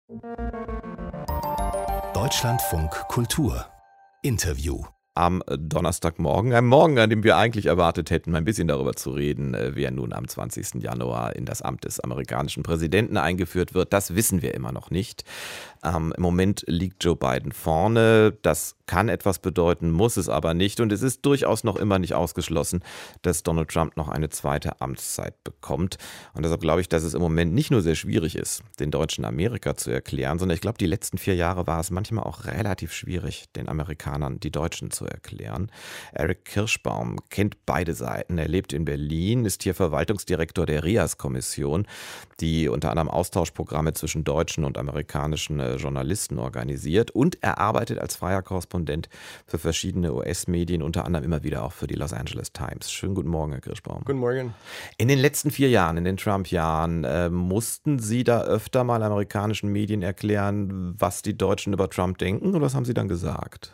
Deutschlandfunk Kultur Interview. Am Donnerstagmorgen, einem Morgen, an dem wir eigentlich erwartet hätten, ein bisschen darüber zu reden, wer nun am 20. Januar in das Amt des amerikanischen Präsidenten eingeführt wird. Das wissen wir immer noch nicht. Im Moment liegt Joe Biden vorne. Das kann etwas bedeuten, muss es aber nicht. Und es ist durchaus noch immer nicht ausgeschlossen, dass Donald Trump noch eine zweite Amtszeit bekommt. Und deshalb glaube ich, dass es im Moment nicht nur sehr schwierig ist, den Deutschen Amerika zu erklären, sondern ich glaube, die letzten 4 Jahre war es manchmal auch relativ schwierig, den Amerikanern die Deutschen zu erklären. Eric Kirschbaum kennt beide Seiten. Er lebt in Berlin, ist hier Verwaltungsdirektor der RIAS-Kommission, die unter anderem Austauschprogramme zwischen deutschen und amerikanischen Journalisten organisiert, und er arbeitet als freier Korrespondent für verschiedene US-Medien, unter anderem immer wieder auch für die Los Angeles Times. Schönen guten Morgen, Herr Kirschbaum. Guten Morgen. In den letzten 4 Jahren, in den Trump-Jahren, mussten Sie da öfter mal amerikanischen Medien erklären, was die Deutschen über Trump denken, oder was haben Sie dann gesagt?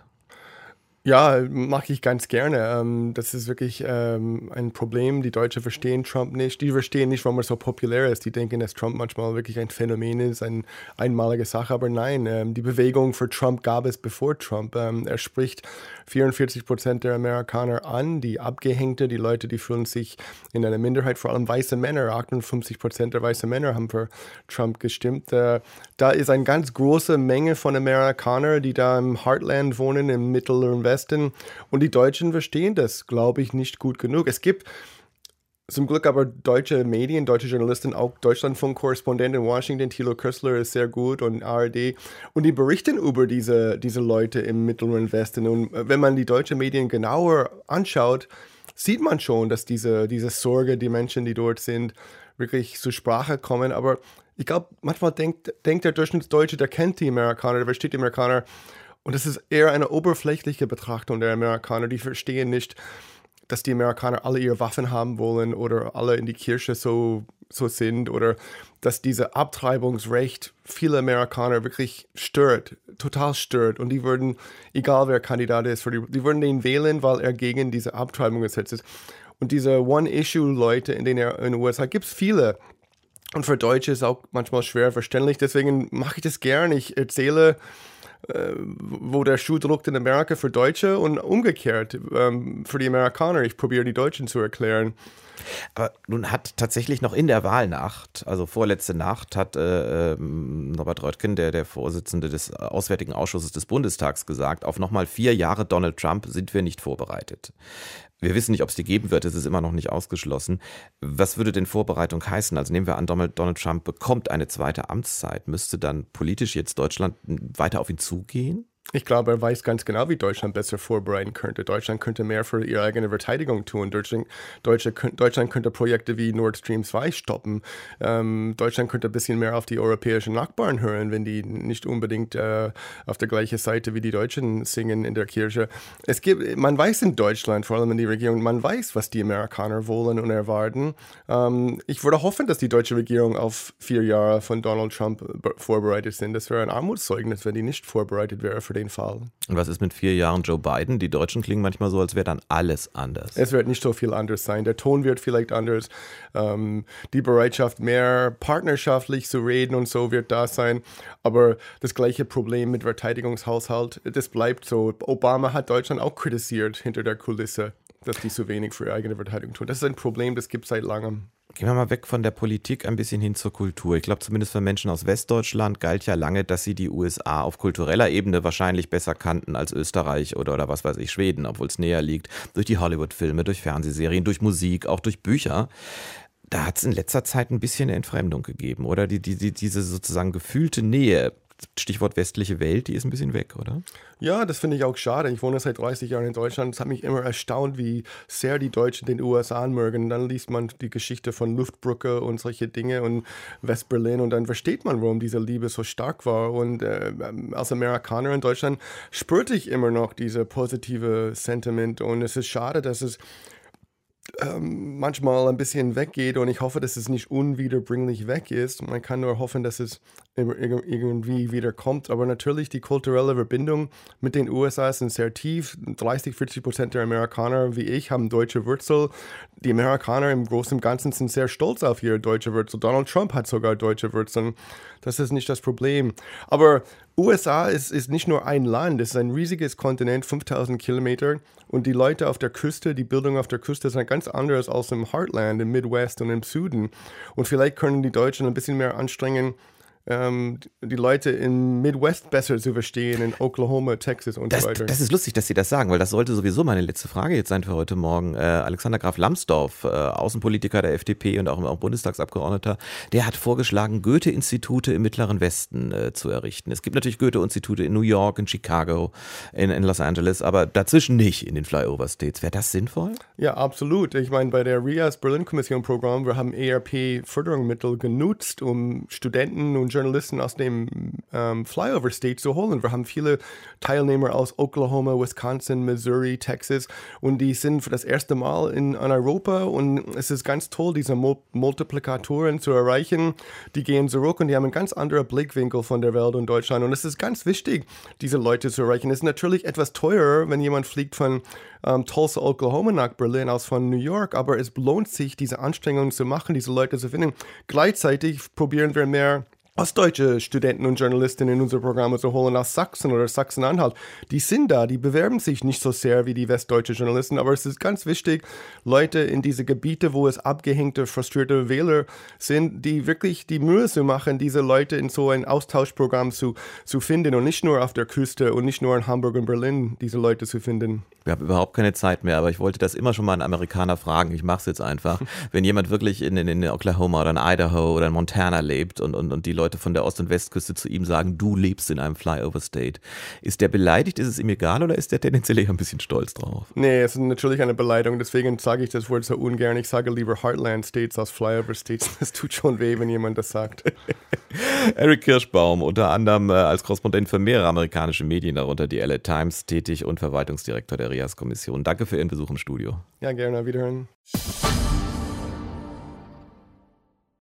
Ja, mache ich ganz gerne. Das ist wirklich ein Problem. Die Deutschen verstehen Trump nicht. Die verstehen nicht, warum er so populär ist. Die denken, dass Trump manchmal wirklich ein Phänomen ist, eine einmalige Sache. Aber nein, die Bewegung für Trump gab es bevor Trump. Er spricht 44% der Amerikaner an, die Abgehängte, die Leute, die fühlen sich in einer Minderheit, vor allem weiße Männer. 58% der weißen Männer haben für Trump gestimmt. Da ist eine ganz große Menge von Amerikanern, die da im Heartland wohnen, im Mittel- und Westen. Und die Deutschen verstehen das, glaube ich, nicht gut genug. Es gibt zum Glück aber deutsche Medien, deutsche Journalisten, auch Deutschlandfunk-Korrespondent in Washington, Thilo Köstler ist sehr gut, und ARD. Und die berichten über diese Leute im Mittel- und Westen. Und wenn man die deutschen Medien genauer anschaut, sieht man schon, dass diese Sorge, die Menschen, die dort sind, wirklich zur Sprache kommen. Aber ich glaube, manchmal denkt der Durchschnittsdeutsche, der kennt die Amerikaner, der versteht die Amerikaner. Und das ist eher eine oberflächliche Betrachtung der Amerikaner. Die verstehen nicht, dass die Amerikaner alle ihre Waffen haben wollen oder alle in die Kirche so sind, oder dass diese Abtreibungsrecht viele Amerikaner wirklich stört, total stört. Und die würden, egal wer Kandidat ist, die würden den wählen, weil er gegen diese Abtreibungsgesetz ist. Und diese One-Issue-Leute in den USA gibt es viele. Und für Deutsche ist es auch manchmal schwer verständlich. Deswegen mache ich das gern. Ich erzähle, wo der Schuh drückt in Amerika für Deutsche, und umgekehrt für die Amerikaner. Ich probiere die Deutschen zu erklären. Aber nun hat tatsächlich noch in der Wahlnacht, also vorletzte Nacht, hat Norbert Röttgen, der Vorsitzende des Auswärtigen Ausschusses des Bundestags, gesagt, auf nochmal 4 Jahre Donald Trump sind wir nicht vorbereitet. Wir wissen nicht, ob es die geben wird, es ist immer noch nicht ausgeschlossen. Was würde denn Vorbereitung heißen? Also nehmen wir an, Donald Trump bekommt eine zweite Amtszeit. Müsste dann politisch jetzt Deutschland weiter auf ihn zugehen? Ich glaube, er weiß ganz genau, wie Deutschland besser vorbereiten könnte. Deutschland könnte mehr für ihre eigene Verteidigung tun. Deutschland könnte Projekte wie Nord Stream 2 stoppen. Deutschland könnte ein bisschen mehr auf die europäischen Nachbarn hören, wenn die nicht unbedingt auf der gleichen Seite wie die Deutschen singen in der Kirche. Man weiß in Deutschland, vor allem in der Regierung, man weiß, was die Amerikaner wollen und erwarten. Ich würde hoffen, dass die deutsche Regierung auf 4 Jahre von Donald Trump vorbereitet sind. Das wäre ein Armutszeugnis, wenn die nicht vorbereitet wäre für den Fall. Und was ist mit 4 Jahren Joe Biden? Die Deutschen klingen manchmal so, als wäre dann alles anders. Es wird nicht so viel anders sein. Der Ton wird vielleicht anders. Die Bereitschaft, mehr partnerschaftlich zu reden und so, wird da sein. Aber das gleiche Problem mit Verteidigungshaushalt, das bleibt so. Obama hat Deutschland auch kritisiert hinter der Kulisse, dass die zu wenig für ihre eigene Verteidigung tun. Das ist ein Problem, das gibt es seit langem. Gehen wir mal weg von der Politik ein bisschen hin zur Kultur. Ich glaube, zumindest für Menschen aus Westdeutschland galt ja lange, dass sie die USA auf kultureller Ebene wahrscheinlich besser kannten als Österreich oder was weiß ich, Schweden, obwohl es näher liegt. Durch die Hollywood-Filme, durch Fernsehserien, durch Musik, auch durch Bücher. Da hat es in letzter Zeit ein bisschen eine Entfremdung gegeben, oder? Diese sozusagen gefühlte Nähe. Stichwort westliche Welt, die ist ein bisschen weg, oder? Ja, das finde ich auch schade. Ich wohne seit 30 Jahren in Deutschland. Es hat mich immer erstaunt, wie sehr die Deutschen den USA mögen. Dann liest man die Geschichte von Luftbrücke und solche Dinge und West-Berlin, und dann versteht man, warum diese Liebe so stark war. Und als Amerikaner in Deutschland spürte ich immer noch diese positive Sentiment, und es ist schade, dass es manchmal ein bisschen weggeht, und ich hoffe, dass es nicht unwiederbringlich weg ist. Man kann nur hoffen, dass es irgendwie wieder kommt. Aber natürlich die kulturelle Verbindung mit den USA sind sehr tief. 30-40% der Amerikaner wie ich haben deutsche Wurzel. Die Amerikaner im Großen und Ganzen sind sehr stolz auf ihre deutsche Wurzel. Donald Trump hat sogar deutsche Wurzeln. Das ist nicht das Problem. Aber USA ist nicht nur ein Land, es ist ein riesiges Kontinent, 5000 Kilometer. Und die Leute auf der Küste, die Bildung auf der Küste ist ganz anderes als im Heartland, im Midwest und im Süden. Und vielleicht können die Deutschen ein bisschen mehr anstrengen, die Leute im Midwest besser zu verstehen, in Oklahoma, Texas und so weiter. Das ist lustig, dass Sie das sagen, weil das sollte sowieso meine letzte Frage jetzt sein für heute Morgen. Alexander Graf Lambsdorff, Außenpolitiker der FDP und auch Bundestagsabgeordneter, der hat vorgeschlagen, Goethe-Institute im Mittleren Westen zu errichten. Es gibt natürlich Goethe-Institute in New York, in Chicago, in Los Angeles, aber dazwischen nicht in den Flyover States. Wäre das sinnvoll? Ja, absolut. Ich meine, bei der RIAS Berlin-Kommission-Programm, wir haben ERP-Förderungsmittel genutzt, um Studenten und Journalisten aus dem Flyover State zu holen. Wir haben viele Teilnehmer aus Oklahoma, Wisconsin, Missouri, Texas und die sind für das erste Mal in Europa und es ist ganz toll, diese Multiplikatoren zu erreichen. Die gehen zurück und die haben einen ganz anderen Blickwinkel von der Welt und Deutschland und es ist ganz wichtig, diese Leute zu erreichen. Es ist natürlich etwas teurer, wenn jemand fliegt von Tulsa, Oklahoma nach Berlin aus von New York, aber es lohnt sich, diese Anstrengungen zu machen, diese Leute zu finden. Gleichzeitig probieren wir mehr ostdeutsche Studenten und Journalisten in unsere Programme zu holen aus Sachsen oder Sachsen-Anhalt. Die sind da, die bewerben sich nicht so sehr wie die westdeutschen Journalisten, aber es ist ganz wichtig, Leute in diese Gebiete, wo es abgehängte, frustrierte Wähler sind, die wirklich die Mühe zu machen, diese Leute in so ein Austauschprogramm zu finden und nicht nur auf der Küste und nicht nur in Hamburg und Berlin diese Leute zu finden. Wir haben überhaupt keine Zeit mehr, aber ich wollte das immer schon mal einen Amerikaner fragen. Ich mache es jetzt einfach. Wenn jemand wirklich in Oklahoma oder in Idaho oder in Montana lebt und die Leute von der Ost- und Westküste zu ihm sagen, du lebst in einem Flyover State, ist der beleidigt, ist es ihm egal oder ist der tendenziell eher ein bisschen stolz drauf? Nee, es ist natürlich eine Beleidigung, deswegen sage ich das Wort so ungern. Ich sage lieber Heartland States als Flyover States. Das tut schon weh, wenn jemand das sagt. Eric Kirschbaum, unter anderem als Korrespondent für mehrere amerikanische Medien, darunter die LA Times, tätig und Verwaltungsdirektor der RIAS-Kommission. Danke für Ihren Besuch im Studio. Ja, gerne. Wiederhören.